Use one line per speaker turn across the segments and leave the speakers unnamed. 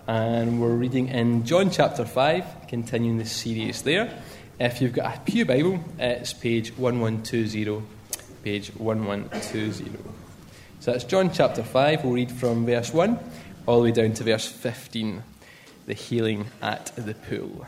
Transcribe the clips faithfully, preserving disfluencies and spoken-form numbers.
and we're reading in John chapter five, continuing the series there. If you've got a Pew Bible, it's page eleven twenty, page eleven twenty. So that's John chapter five. We'll read from verse one all the way down to verse fifteen, the healing at the pool.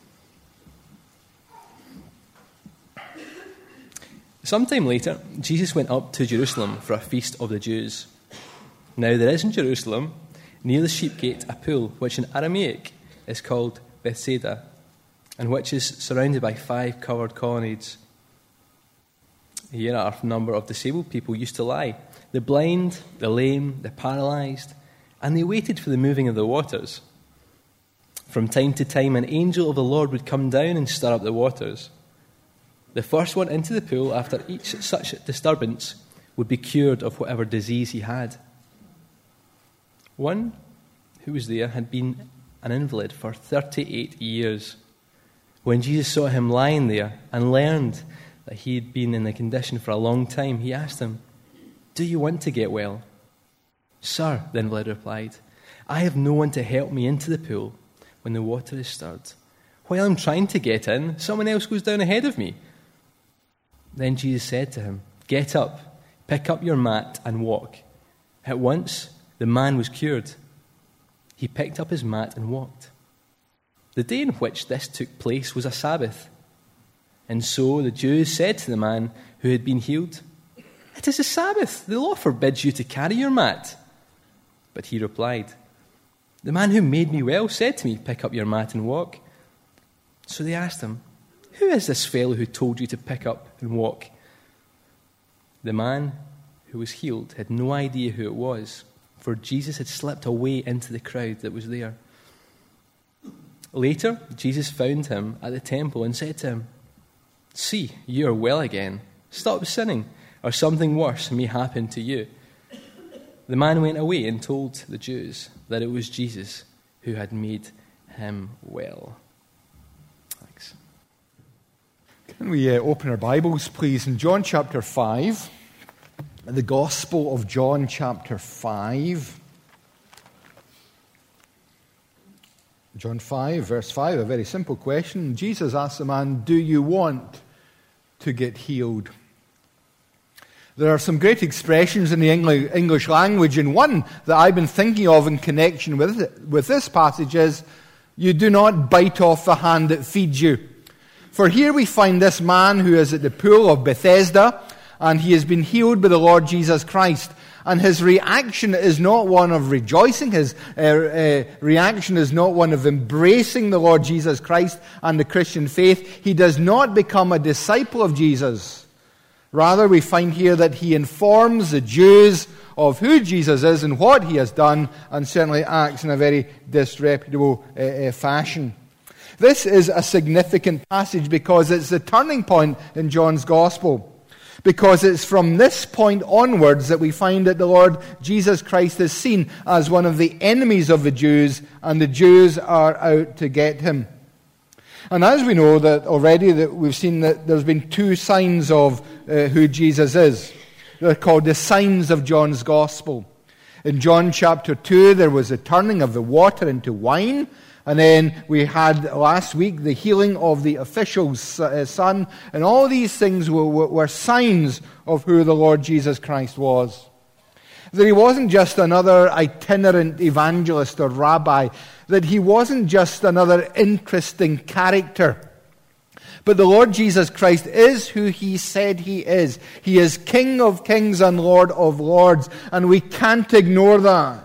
Sometime later, Jesus went up to Jerusalem for a feast of the Jews. Now there is in Jerusalem, near the sheep gate, a pool, which in Aramaic is called Bethsaida, and which is surrounded by five covered colonnades. Here are a number of disabled people used to lie, the blind, the lame, the paralysed, and they waited for the moving of the waters. From time to time, an angel of the Lord would come down and stir up the waters. The first one into the pool after each such disturbance would be cured of whatever disease he had. One who was there had been an invalid for thirty-eight years. When Jesus saw him lying there and learned that he had been in the condition for a long time, he asked him, "Do you want to get well?" "Sir," the invalid replied, "I have no one to help me into the pool when the water is stirred. While I'm trying to get in, someone else goes down ahead of me." Then Jesus said to him, "Get up, pick up your mat and walk." At once, the man was cured. He picked up his mat and walked. The day in which this took place was a Sabbath. And so the Jews said to the man who had been healed, "It is a Sabbath. The law forbids you to carry your mat." But he replied, "The man who made me well said to me, 'Pick up your mat and walk.'" So they asked him, "Who is this fellow who told you to pick up and walk?" The man who was healed had no idea who it was, for Jesus had slipped away into the crowd that was there. Later, Jesus found him at the temple and said to him, "See, you are well again. Stop sinning, or something worse may happen to you." The man went away and told the Jews that it was Jesus who had made him well. Thanks.
Can we uh, open our Bibles, please, in John chapter five, the Gospel of John chapter five. John five, verse five, a very simple question. Jesus asked the man, "Do you want to get healed?" There are some great expressions in the English language, and one that I've been thinking of in connection with it, with this passage is, "You do not bite off the hand that feeds you." For here we find this man who is at the pool of Bethesda, and he has been healed by the Lord Jesus Christ. And his reaction is not one of rejoicing. His uh, uh, reaction is not one of embracing the Lord Jesus Christ and the Christian faith. He does not become a disciple of Jesus. Rather, we find here that he informs the Jews of who Jesus is and what he has done, and certainly acts in a very disreputable uh, uh, fashion. This is a significant passage because it's the turning point in John's Gospel. Because it's from this point onwards that we find that the Lord Jesus Christ is seen as one of the enemies of the Jews, and the Jews are out to get him. And as we know that already, that we've seen that there's been two signs of uh, who Jesus is. They're called the signs of John's Gospel. In John chapter two, there was a turning of the water into wine. And then we had last week the healing of the official's son. And all these things were, were signs of who the Lord Jesus Christ was. That he wasn't just another itinerant evangelist or rabbi. That he wasn't just another interesting character. But the Lord Jesus Christ is who he said he is. He is King of kings and Lord of lords. And we can't ignore that.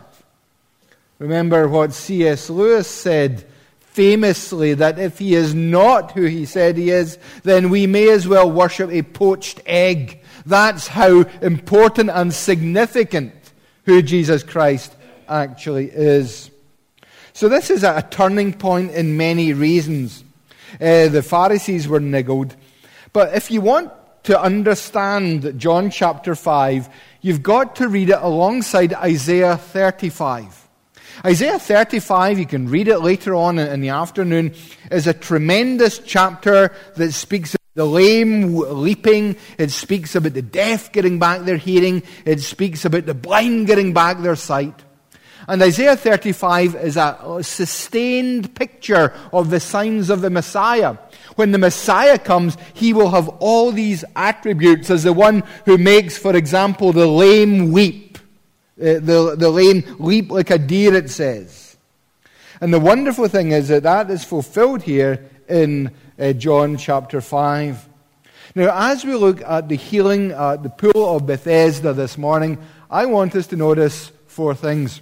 Remember what C S Lewis said famously, that if he is not who he said he is, then we may as well worship a poached egg. That's how important and significant who Jesus Christ actually is. So this is a turning point in many reasons. Uh, the Pharisees were niggled. But if you want to understand John chapter five, you've got to read it alongside Isaiah thirty-five. Isaiah thirty-five, you can read it later on in the afternoon, is a tremendous chapter that speaks of the lame leaping. It speaks about the deaf getting back their hearing. It speaks about the blind getting back their sight. And Isaiah thirty-five is a sustained picture of the signs of the Messiah. When the Messiah comes, he will have all these attributes as the one who makes, for example, the lame weep. Uh, the, the lame leap like a deer, it says. And the wonderful thing is that that is fulfilled here in uh, John chapter five. Now, as we look at the healing at the pool of Bethesda this morning, I want us to notice four things.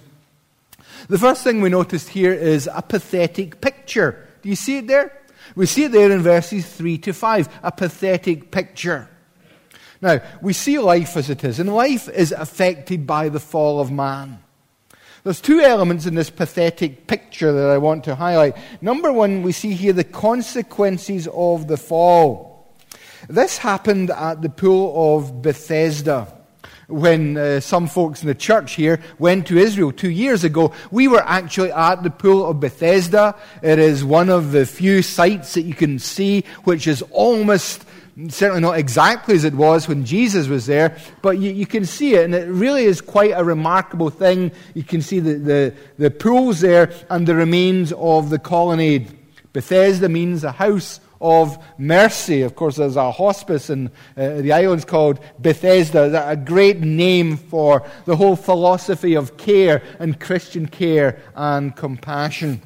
The first thing we noticed here is a pathetic picture. Do you see it there? We see it there in verses three to five, a pathetic picture. Now, we see life as it is, and life is affected by the fall of man. There's two elements in this pathetic picture that I want to highlight. Number one, we see here the consequences of the fall. This happened at the pool of Bethesda. When uh, some folks in the church here went to Israel two years ago, we were actually at the pool of Bethesda. It is one of the few sites that you can see which is almost, certainly not exactly as it was when Jesus was there, but you, you can see it, and it really is quite a remarkable thing. You can see the, the, the pools there and the remains of the colonnade. Bethesda means a house of mercy. Of course, there's a hospice in uh, the islands called Bethesda, a great name for the whole philosophy of care and Christian care and compassion.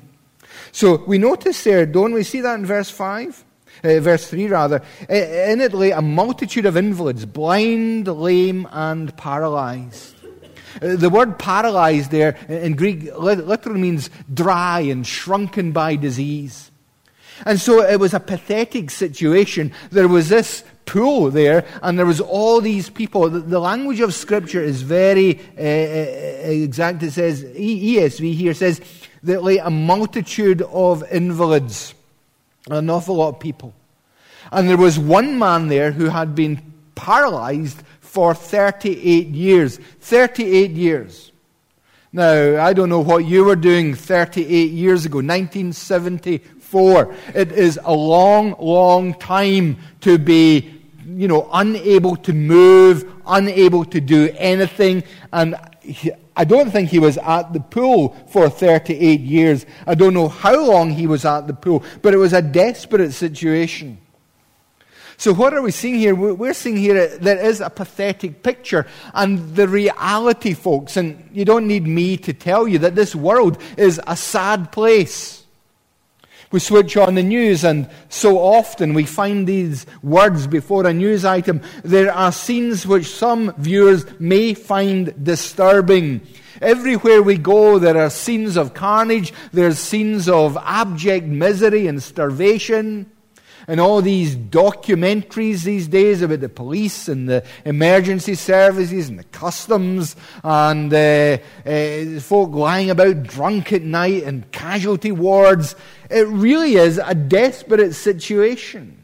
So we notice there, don't we see that in verse five? Uh, verse three, rather. In it lay a multitude of invalids, blind, lame, and paralyzed. Uh, the word paralyzed there in Greek literally means dry and shrunken by disease. And so it was a pathetic situation. There was this pool there, and there was all these people. The, the language of Scripture is very uh, exact. It says, E S V here says, that like a multitude of invalids. An awful lot of people. And there was one man there who had been paralyzed for thirty-eight years. thirty-eight years. Now, I don't know what you were doing thirty-eight years ago, nineteen seventy-four. It is a long, long time to be, you know, unable to move, unable to do anything. And he, I don't think he was at the pool for thirty-eight years. I don't know how long he was at the pool, but it was a desperate situation. So what are we seeing here? We're seeing here there is a pathetic picture. And the reality, folks, and you don't need me to tell you that this world is a sad place. We switch on the news, and so often we find these words before a news item. There are scenes which some viewers may find disturbing. Everywhere we go, there are scenes of carnage. There's scenes of abject misery and starvation. And all these documentaries these days about the police and the emergency services and the customs and uh, uh, folk lying about drunk at night and casualty wards. It really is a desperate situation.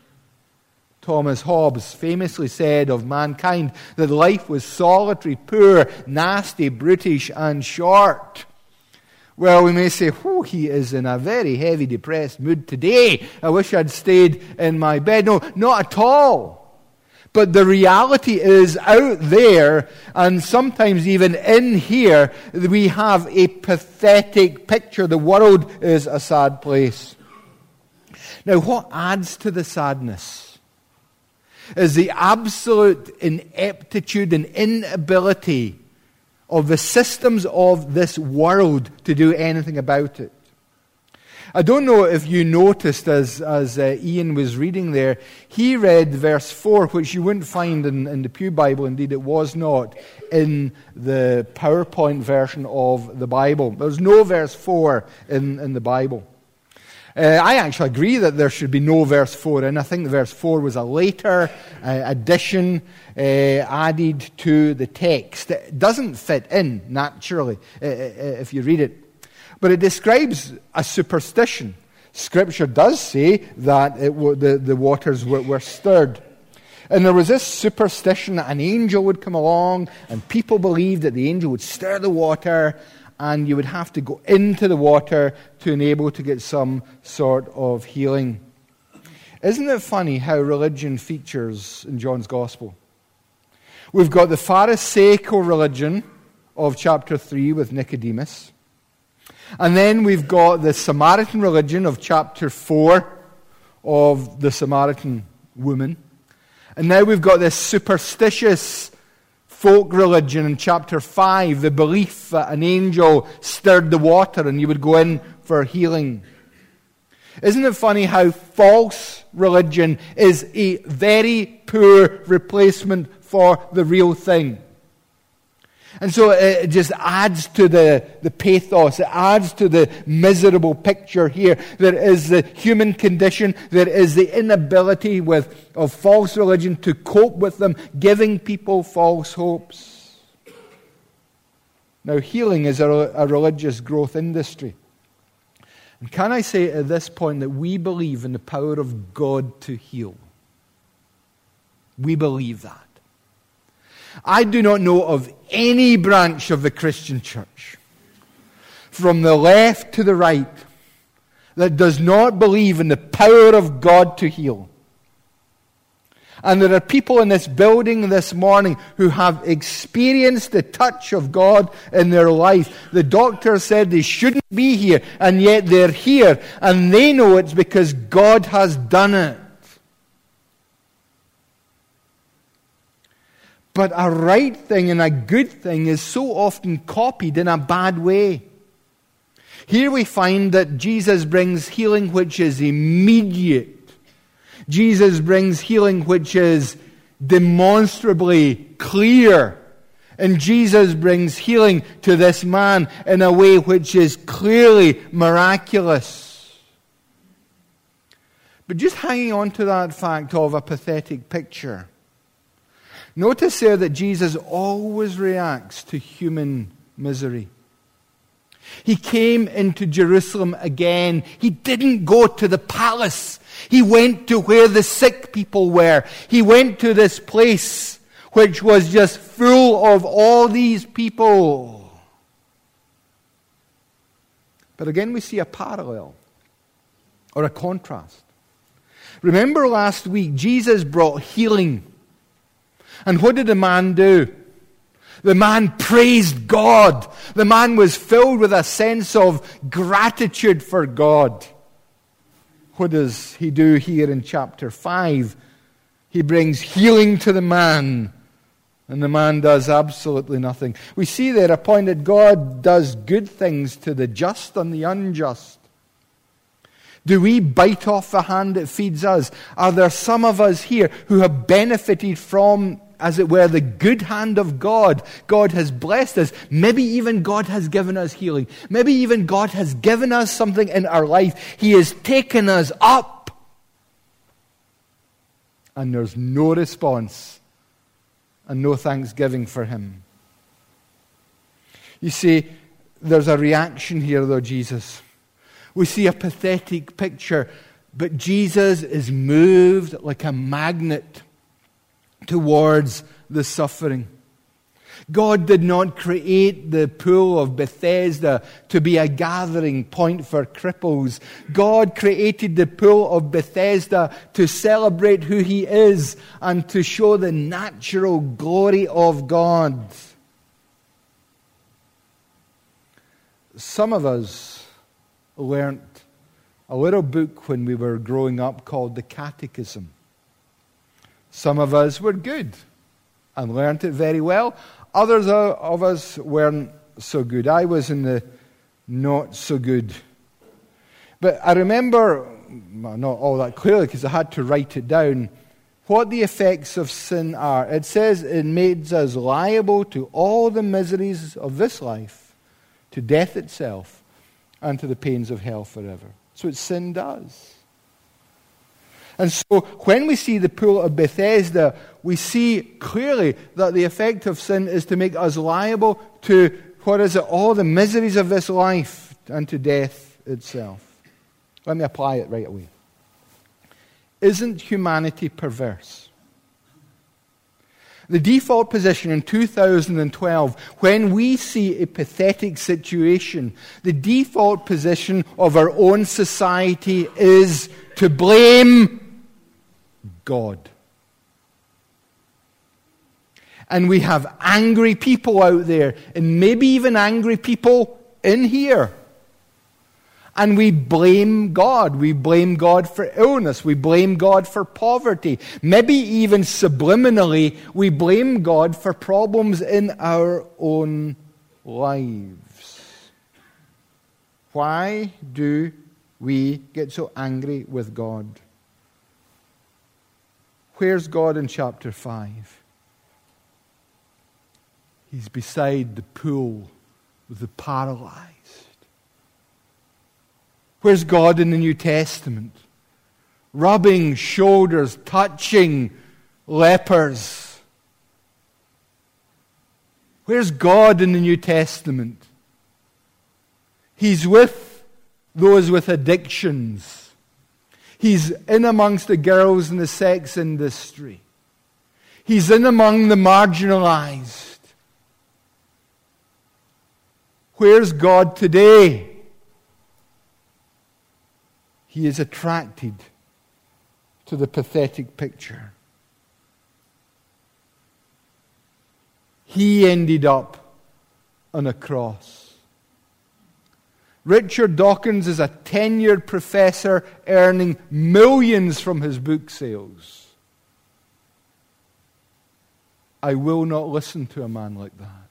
Thomas Hobbes famously said of mankind that life was solitary, poor, nasty, brutish, and short. Well, we may say, oh, he is in a very heavy, depressed mood today. I wish I'd stayed in my bed. No, not at all. But the reality is out there, and sometimes even in here, we have a pathetic picture. The world is a sad place. Now, what adds to the sadness is the absolute ineptitude and inability of the systems of this world to do anything about it. I don't know if you noticed as, as uh, Ian was reading there, he read verse four, which you wouldn't find in, in the Pew Bible. Indeed, it was not in the PowerPoint version of the Bible. There's no verse four in, in the Bible. Uh, I actually agree that there should be no verse four in. I think verse four was a later uh, addition uh, added to the text. It doesn't fit in, naturally, uh, if you read it. But it describes a superstition. Scripture does say that it w- the, the waters were, were stirred. And there was this superstition that an angel would come along, and people believed that the angel would stir the water, and you would have to go into the water to enable to get some sort of healing. Isn't it funny how religion features in John's Gospel? We've got the Pharisaical religion of chapter three with Nicodemus. And then we've got the Samaritan religion of chapter four of the Samaritan woman. And now we've got this superstitious folk religion in chapter five, the belief that an angel stirred the water and you would go in for healing. Isn't it funny how false religion is a very poor replacement for the real thing? And so it just adds to the, the pathos, it adds to the miserable picture here. There is the human condition, there is the inability with, of false religion to cope with them, giving people false hopes. Now, healing is a, a religious growth industry. And can I say at this point that we believe in the power of God to heal? We believe that. I do not know of any branch of the Christian church, from the left to the right, that does not believe in the power of God to heal. And there are people in this building this morning who have experienced the touch of God in their life. The doctor said they shouldn't be here, and yet they're here, and they know it's because God has done it. But a right thing and a good thing is so often copied in a bad way. Here we find that Jesus brings healing which is immediate. Jesus brings healing which is demonstrably clear. And Jesus brings healing to this man in a way which is clearly miraculous. But just hanging on to that fact of a pathetic picture, notice there that Jesus always reacts to human misery. He came into Jerusalem again. He didn't go to the palace. He went to where the sick people were. He went to this place which was just full of all these people. But again we see a parallel or a contrast. Remember last week Jesus brought healing. And what did the man do? The man praised God. The man was filled with a sense of gratitude for God. What does he do here in chapter five? He brings healing to the man, and the man does absolutely nothing. We see there a point that God does good things to the just and the unjust. Do we bite off the hand that feeds us? Are there some of us here who have benefited from, as it were, the good hand of God? God has blessed us. Maybe even God has given us healing. Maybe even God has given us something in our life. He has taken us up. And there's no response and no thanksgiving for Him. You see, there's a reaction here though, Jesus. We see a pathetic picture, but Jesus is moved like a magnet towards the suffering. God did not create the pool of Bethesda to be a gathering point for cripples. God created the pool of Bethesda to celebrate who He is and to show the natural glory of God. Some of us learnt a little book when we were growing up called the Catechism. Some of us were good and learnt it very well. Others of us weren't so good. I was in the not so good. But I remember, well, not all that clearly because I had to write it down, what the effects of sin are. It says it makes us liable to all the miseries of this life, to death itself, and to the pains of hell forever. That's what sin does. And so when we see the pool of Bethesda, we see clearly that the effect of sin is to make us liable to, what is it, all the miseries of this life and to death itself. Let me apply it right away. Isn't humanity perverse? The default position in two thousand twelve, when we see a pathetic situation, the default position of our own society is to blame God. And we have angry people out there, and maybe even angry people in here. And we blame God. We blame God for illness. We blame God for poverty. Maybe even subliminally, we blame God for problems in our own lives. Why do we get so angry with God? Where's God in chapter five? He's beside the pool with the paralyzed. Where's God in the New Testament? Rubbing shoulders, touching lepers. Where's God in the New Testament? He's with those with addictions. He's in amongst the girls in the sex industry. He's in among the marginalized. Where's God today? He is attracted to the pathetic picture. He ended up on a cross. Richard Dawkins is a tenured professor earning millions from his book sales. I will not listen to a man like that.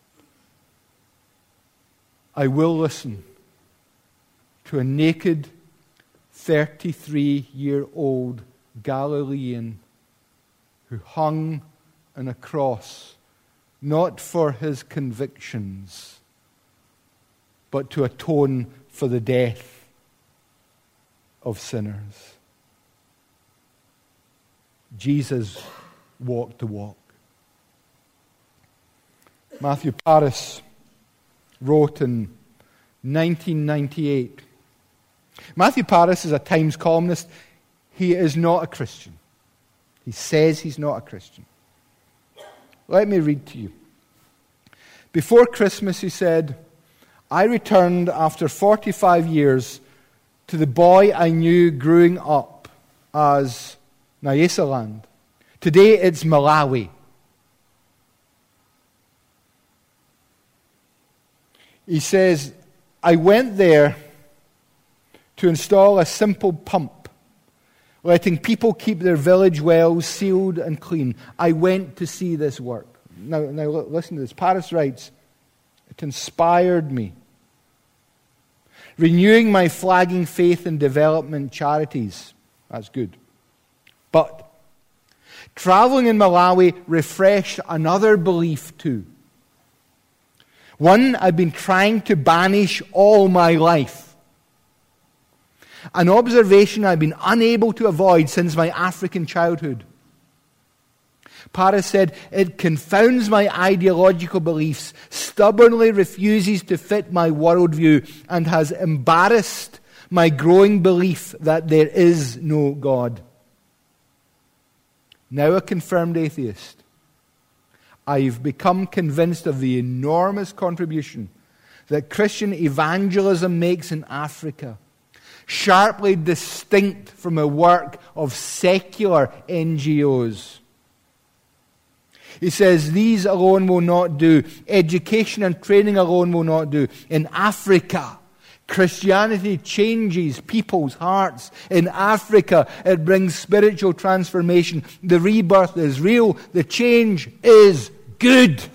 I will listen to a naked thirty-three-year-old Galilean who hung on a cross, not for his convictions, but to atone for the death of sinners. Jesus walked the walk. Matthew Paris wrote in nineteen ninety-eight. Matthew Paris is a Times columnist. He is not a Christian. He says he's not a Christian. Let me read to you. Before Christmas, he said, I returned after forty-five years to the boy I knew growing up as Nyasaland. Today it's Malawi. He says, I went there to install a simple pump, letting people keep their village wells sealed and clean. I went to see this work. Now, now listen to this. Paris writes, it inspired me, renewing my flagging faith in development charities. That's good. But traveling in Malawi refreshed another belief too. One I've been trying to banish all my life. An observation I've been unable to avoid since my African childhood. Paris said, it confounds my ideological beliefs, stubbornly refuses to fit my worldview, and has embarrassed my growing belief that there is no God. Now a confirmed atheist, I've become convinced of the enormous contribution that Christian evangelism makes in Africa, sharply distinct from the work of secular N G Os. He says, these alone will not do. Education and training alone will not do. In Africa, Christianity changes people's hearts. In Africa, it brings spiritual transformation. The rebirth is real. The change is good.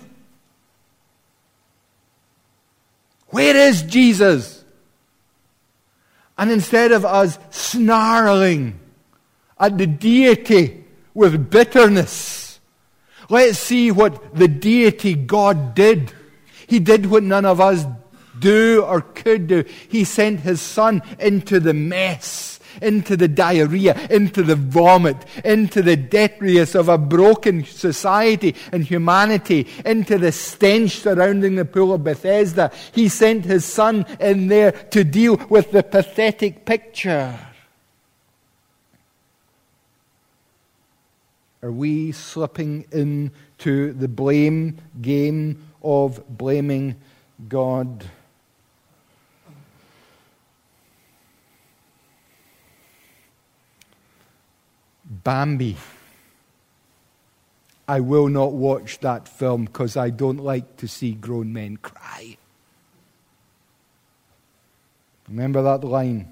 Where is Jesus? And instead of us snarling at the deity with bitterness, let's see what the deity God did. He did what none of us do or could do. He sent His Son into the mess, into the diarrhea, into the vomit, into the detritus of a broken society and humanity, into the stench surrounding the pool of Bethesda. He sent His Son in there to deal with the pathetic picture. Are we slipping into the blame game of blaming God? Bambi, I will not watch that film because I don't like to see grown men cry. Remember that line?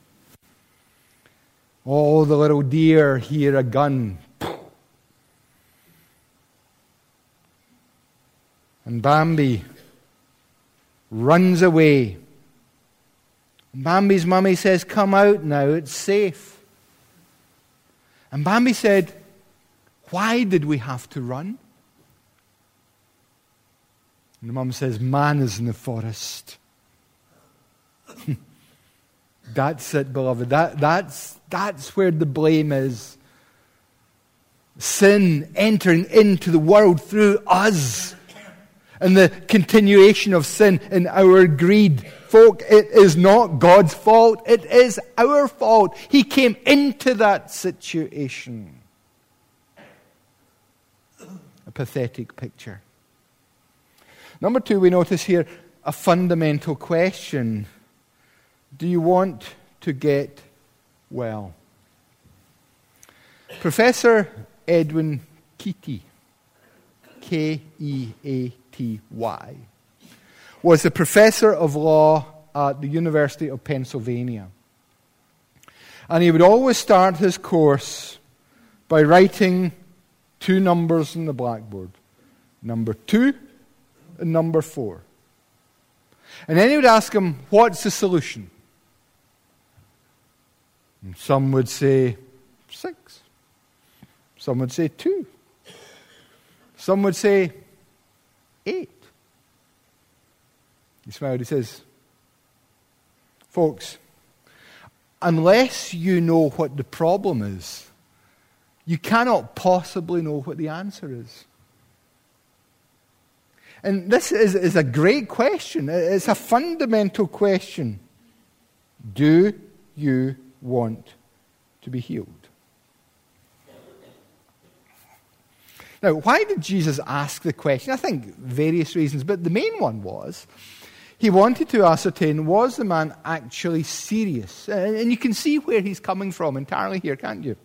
Oh, the little deer hear a gun. And Bambi runs away. And Bambi's mummy says, come out now, it's safe. And Bambi said, why did we have to run? And the mum says, man is in the forest. That's it, beloved. That, that's, that's where the blame is. Sin entering into the world through us. And the continuation of sin in our greed. Folk, it is not God's fault. It is our fault. He came into that situation. A pathetic picture. Number two, we notice here a fundamental question. Do you want to get well? Professor Edwin Keaty, K E A T Y, was a professor of law at the University of Pennsylvania. And he would always start his course by writing two numbers on the blackboard. Number two and number four. And then he would ask him, what's the solution? And some would say six. Some would say two. Some would say eight. He smiled. He says, folks, unless you know what the problem is, you cannot possibly know what the answer is. And this is, is a great question. It's a fundamental question. Do you want to be healed? Now, why did Jesus ask the question? I think various reasons, but the main one was he wanted to ascertain, was the man actually serious? And you can see where he's coming from entirely here, can't you?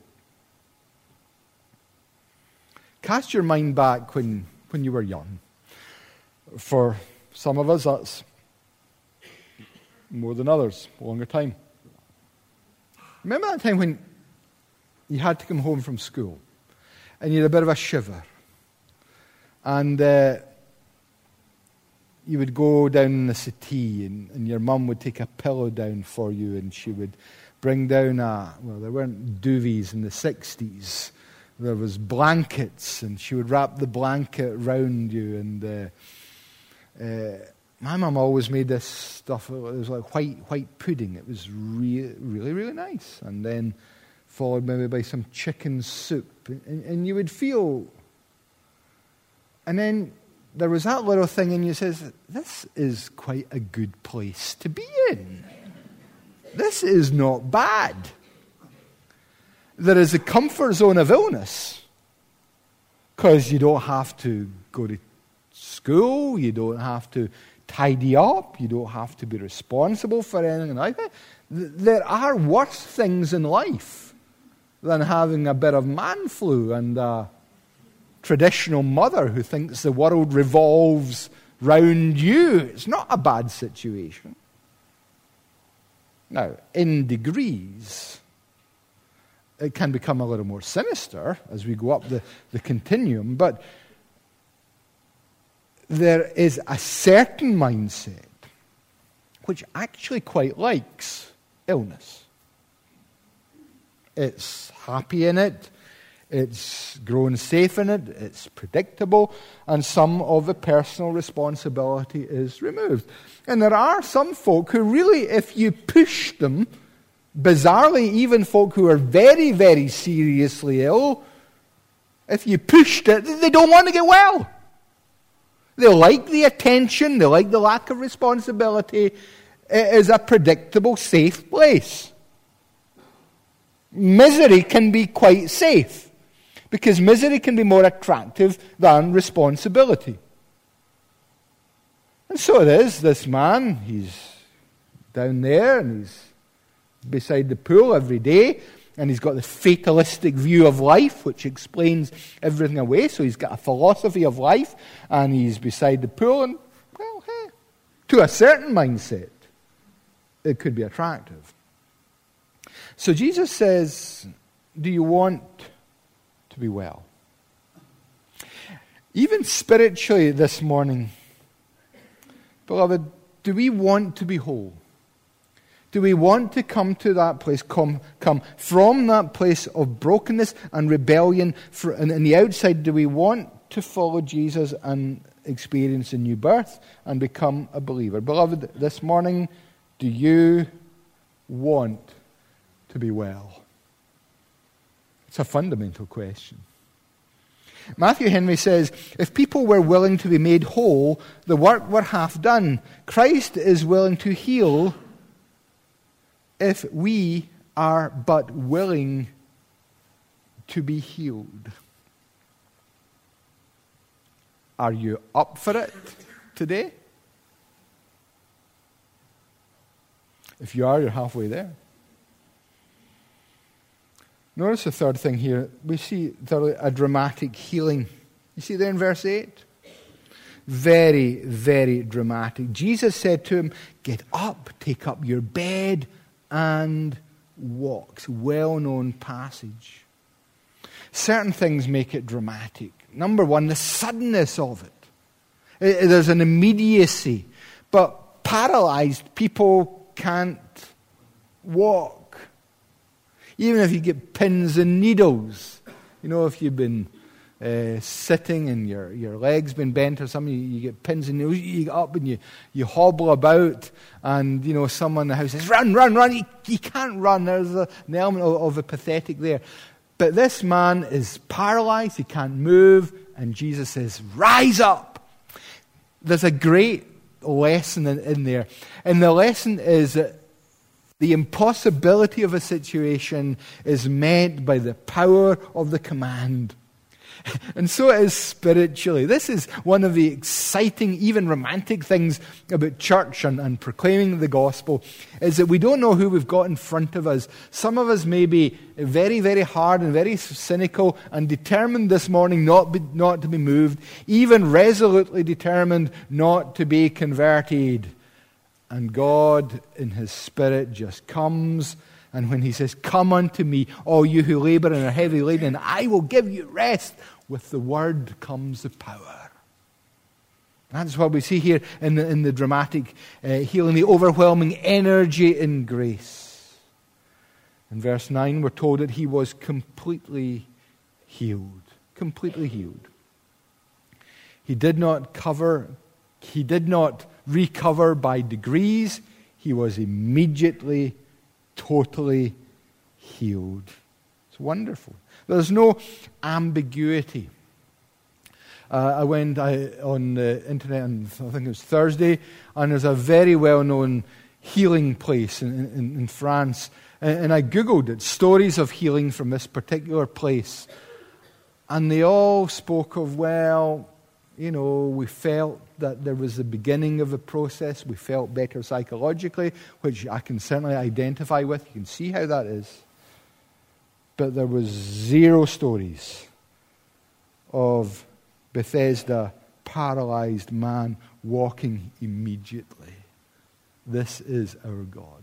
Cast your mind back when, when you were young. For some of us, that's more than others, a longer time. Remember that time when you had to come home from school and you had a bit of a shiver, and uh, you would go down in the settee, and, and your mum would take a pillow down for you, and she would bring down a, well, there weren't duvets in the sixties. There was blankets, and she would wrap the blanket round you, and uh, uh, my mum always made this stuff. It was like white white pudding. It was really, really, really nice. And then followed maybe by some chicken soup. And, and you would feel... And then there was that little thing in you says, this is quite a good place to be in. This is not bad. There is a comfort zone of illness because you don't have to go to school, you don't have to tidy up, you don't have to be responsible for anything like that. There are worse things in life than having a bit of man flu and a traditional mother who thinks the world revolves round you. It's not a bad situation. Now, in degrees, it can become a little more sinister as we go up the, the continuum, but there is a certain mindset which actually quite likes illness. It's happy in it, it's grown safe in it, it's predictable, and some of the personal responsibility is removed. And there are some folk who really, if you push them, bizarrely, even folk who are very, very seriously ill, if you pushed it, they don't want to get well. They like the attention, they like the lack of responsibility. It is a predictable, safe place. Misery can be quite safe, because misery can be more attractive than responsibility. And so it is, this man, he's down there and he's beside the pool every day, And he's got the fatalistic view of life, which explains everything away. So he's got a philosophy of life, and he's beside the pool, and, well, hey, to a certain mindset, it could be attractive. So Jesus says, do you want to be well? Even spiritually this morning, beloved, do we want to be whole? Do we want to come to that place, come, come from that place of brokenness and rebellion? For, and on the outside, do we want to follow Jesus and experience a new birth and become a believer? Beloved, this morning, do you want to be well? It's a fundamental question. Matthew Henry says, if people were willing to be made whole, the work were half done. Christ is willing to heal if we are but willing to be healed. Are you up for it today? If you are, you're halfway there. Notice the third thing here. We see thirdly, a dramatic healing. You see there in verse eight? Very, very dramatic. Jesus said to him, get up, take up your bed, and walk. Well-known passage. Certain things make it dramatic. Number one, the suddenness of it. There's an immediacy. But paralyzed people can't walk. Even if you get pins and needles. You know, if you've been uh, sitting and your, your leg's been bent or something, you, you get pins and needles, you get up and you, you hobble about, and, you know, someone in the house says, run, run, run. You, you can't run. There's a, an element of, of the pathetic there. But this man is paralyzed. He can't move. And Jesus says, rise up. There's a great lesson in, in there. And the lesson is that the impossibility of a situation is met by the power of the command. And so it is spiritually. This is one of the exciting, even romantic things about church and, and proclaiming the gospel, is that we don't know who we've got in front of us. Some of us may be very, very hard and very cynical and determined this morning not, be, not to be moved, even resolutely determined not to be converted. And God, in His Spirit, just comes. And when He says, come unto me, all you who labor and are heavy laden, and I will give you rest, with the word comes the power. That's what we see here in the, in the dramatic uh, healing, the overwhelming energy in grace. In verse nine, we're told that he was completely healed. Completely healed. He did not cover, he did not recover by degrees. He was immediately totally healed. It's wonderful. There's no ambiguity. Uh, I went I, on the internet on, I think it was Thursday, and there's a very well-known healing place in, in, in France. And, and I Googled it, stories of healing from this particular place. And they all spoke of, well, you know, we felt that there was the beginning of the process. We felt better psychologically, which I can certainly identify with. You can see how that is. But there was zero stories of Bethesda paralyzed man walking immediately. This is our God.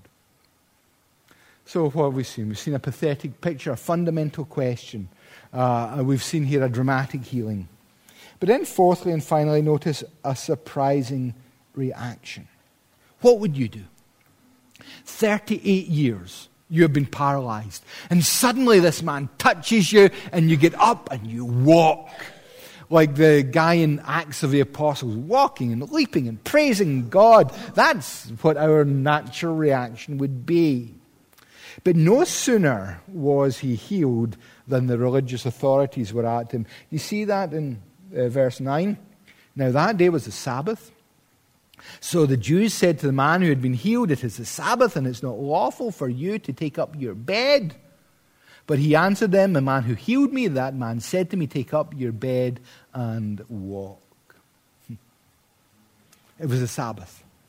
So what have we seen? We've seen a pathetic picture, a fundamental question. Uh, and we've seen here a dramatic healing. But then fourthly and finally, notice a surprising reaction. What would you do? thirty-eight years you have been paralyzed. And suddenly this man touches you and you get up and you walk. Like the guy in Acts of the Apostles, walking and leaping and praising God. That's what our natural reaction would be. But no sooner was he healed than the religious authorities were at him. You see that in uh, verse nine? Now that day was the Sabbath. So the Jews said to the man who had been healed, it is the Sabbath and it's not lawful for you to take up your bed. But he answered them, the man who healed me, that man said to me, take up your bed and walk. It was the Sabbath.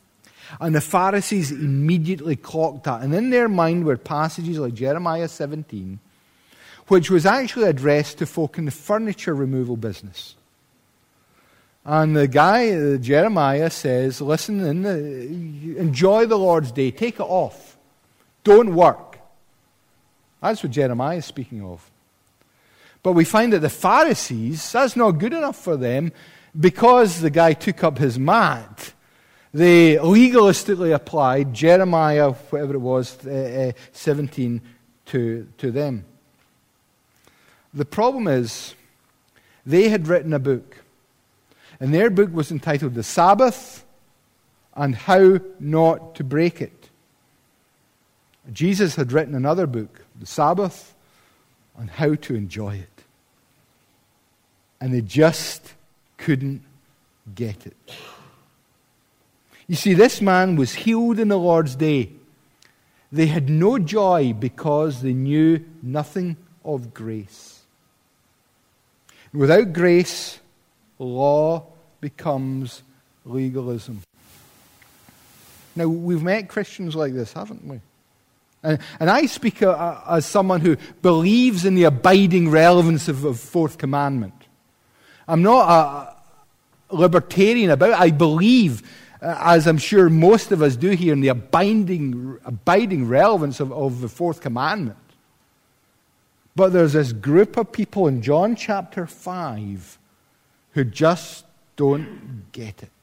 And the Pharisees immediately clocked that. And in their mind were passages like Jeremiah seventeen, which was actually addressed to folk in the furniture removal business. And the guy, uh, Jeremiah, says, listen, in the, enjoy the Lord's day. Take it off. Don't work. That's what Jeremiah is speaking of. But we find that the Pharisees, that's not good enough for them, because the guy took up his mat. They legalistically applied Jeremiah, whatever it was, uh, uh, seventeen, to, to them. The problem is, they had written a book. And their book was entitled The Sabbath and How Not to Break It. Jesus had written another book, The Sabbath and How to Enjoy It. And they just couldn't get it. You see, this man was healed in the Lord's day. They had no joy because they knew nothing of grace. Without grace, law becomes legalism. Now, we've met Christians like this, haven't we? And, and I speak a, a, as someone who believes in the abiding relevance of the fourth commandment. I'm not a libertarian about it. I believe, uh, as I'm sure most of us do here, in the abiding, abiding relevance of, of the fourth commandment. But there's this group of people in John chapter five who just don't get it.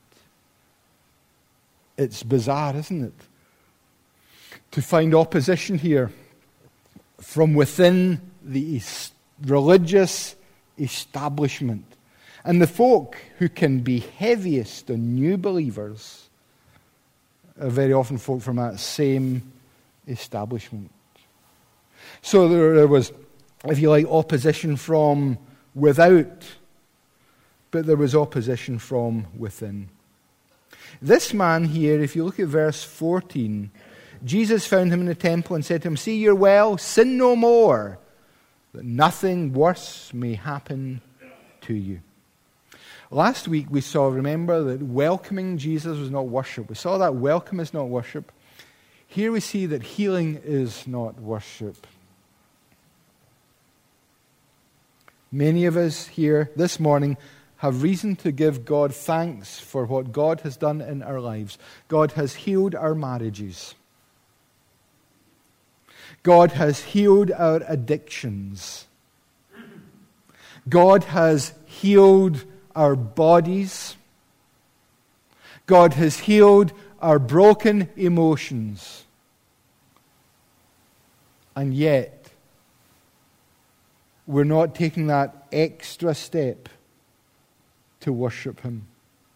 It's bizarre, isn't it? To find opposition here from within the religious establishment. And the folk who can be heaviest on new believers are very often folk from that same establishment. So there, there was, if you like, opposition from without, but there was opposition from within. This man here, if you look at verse fourteen, Jesus found him in the temple and said to him, "See, you're well, sin no more, that nothing worse may happen to you." Last week we saw, remember, that welcoming Jesus was not worship. We saw that welcome is not worship. Here we see that healing is not worship. Many of us here this morning have reason to give God thanks for what God has done in our lives. God has healed our marriages. God has healed our addictions. God has healed our bodies. God has healed our broken emotions. And yet, we're not taking that extra step to worship Him.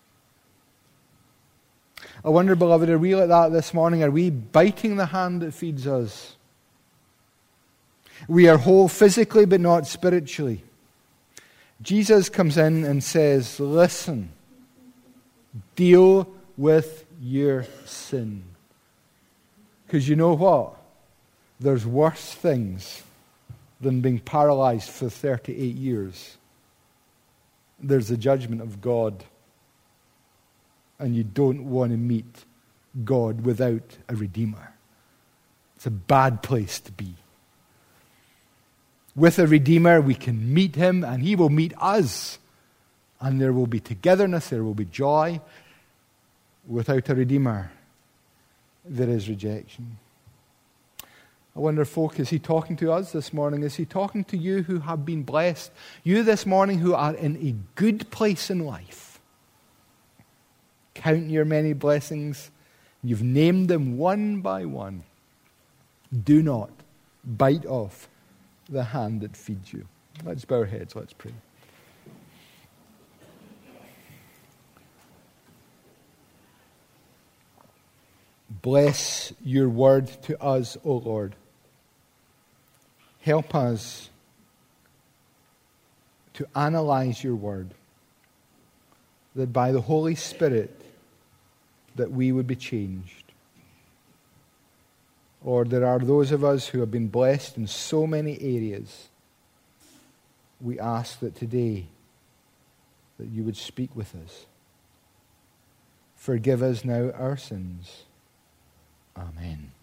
I wonder, beloved, are we like that this morning? Are we biting the hand that feeds us? We are whole physically but not spiritually. Jesus comes in and says, listen, deal with your sin. Because you know what? There's worse things than being paralyzed for thirty-eight years. There's the judgment of God. And you don't want to meet God without a Redeemer. It's a bad place to be. With a Redeemer, we can meet Him and He will meet us. And there will be togetherness, there will be joy. Without a Redeemer, there is rejection. I wonder, folk, is He talking to us this morning? Is He talking to you who have been blessed? You this morning who are in a good place in life. Count your many blessings. You've named them one by one. Do not bite off the hand that feeds you. Let's bow our heads, let's pray. Bless your word to us, O Lord. Help us to analyze your word, that by the Holy Spirit that we would be changed. Or there are those of us who have been blessed in so many areas. We ask that today that you would speak with us. Forgive us now our sins. Amen.